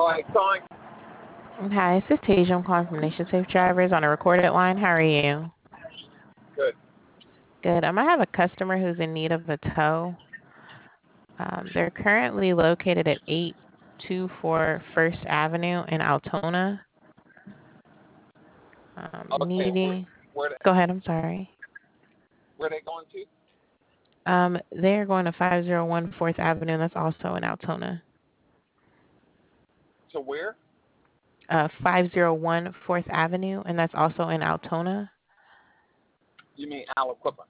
I calling? Hi, this is Tasia. I'm calling from Nation Safe Drivers on a recorded line. How are you? Good. Good. I have a customer who's in need of a tow. They're currently located at 824 First Avenue in Altona. Okay. Needing. Where Go ahead. I'm sorry. where they going to? They're going to 501 Fourth Avenue, and that's also in Altona. To where? 501 Fourth Avenue, and that's also in Altona. You mean Aliquippa?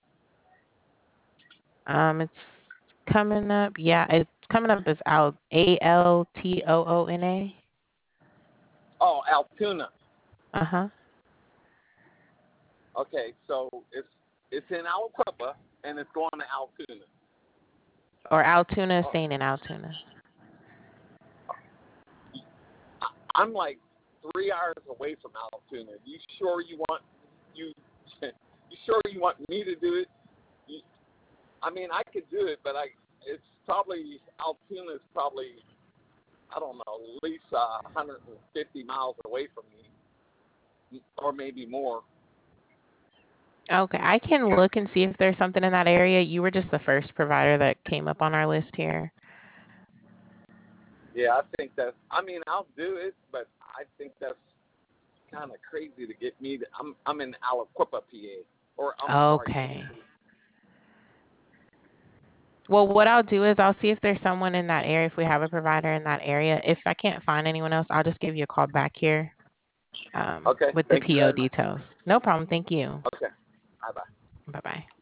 It's coming up. Yeah, it's coming up as Altoona. Oh, Altoona. Uh-huh. Okay, so it's in Aliquippa and it's going to Altoona. Or Altoona, Oh, staying in Altoona. I'm like 3 hours away from Altoona. You sure you want you? You sure you want me to do it? You, I mean, I could do it, but it's probably Altoona's probably I don't know at least 150 miles away from me, or maybe more. Okay, I can look and see if there's something in that area. You were just the first provider that came up on our list here. Yeah, I think that's. I mean, I'll do it, but I think that's kind of crazy to get me. I'm in Aliquippa, PA, or I'm sorry. Okay. Well, what I'll do is I'll see if there's someone in that area, if we have a provider in that area. If I can't find anyone else, I'll just give you a call back here Okay, with the thank you PO very much. details. No problem. Thank you. Okay, bye bye. Bye-bye.